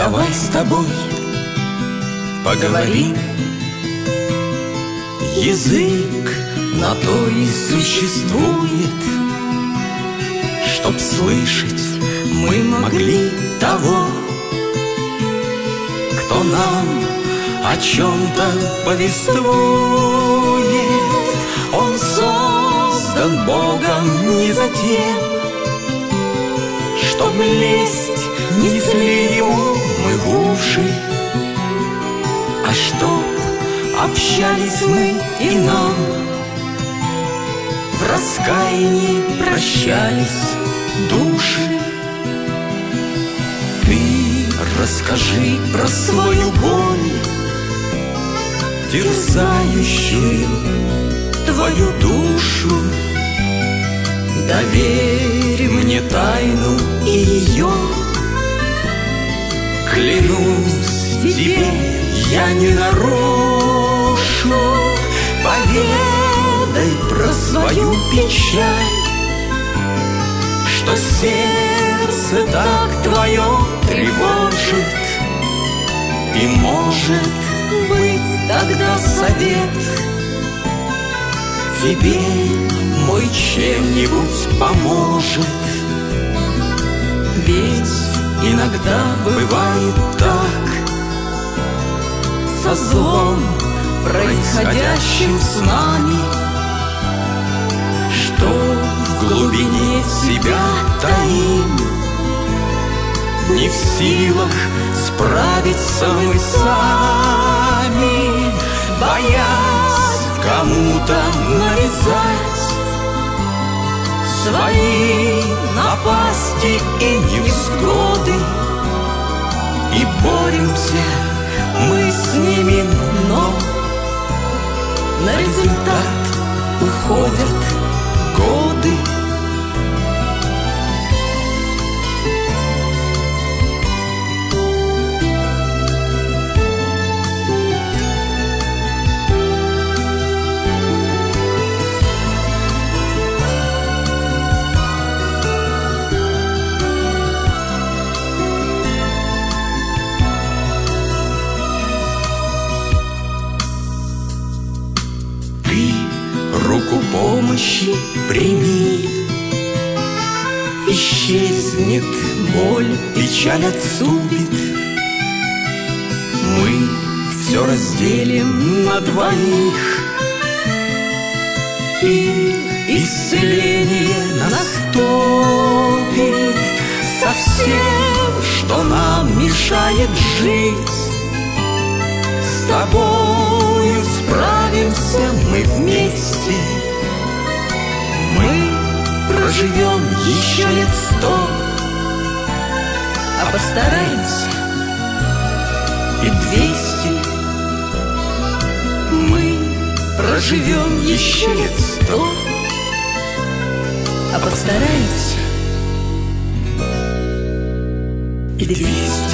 Давай с тобой поговорим. Язык на то и существует, чтоб слышать мы могли того, кто нам о чем-то повествует. Он создан Богом не за тем, чтоб лезть несли ему мы в уши, а чтоб общались мы и нам в раскаянии прощались души. Ты расскажи про свою боль, терзающую твою душу. Доверь мне тайну и ее. Клянусь тебе, я не нарушу. Поведай про свою печаль, что сердце так твое тревожит. И может быть тогда совет тебе мой чем-нибудь поможет. Ведь иногда бывает так, со злом, происходящим с нами, что в глубине себя таим, не в силах справиться мы сами, боясь кому-то навязать свои напасти и невзгоды. И боремся мы с ними, но на результат уходят годы. Руку помощи прими, исчезнет боль, печаль отступит. Мы все разделим на двоих, и исцеление наступит. Со всем, что нам мешает жить, с тобою справимся мы вместе. Мы проживем еще лет 100, а постараемся и 200. Мы проживем еще лет 100, а постараемся и 200.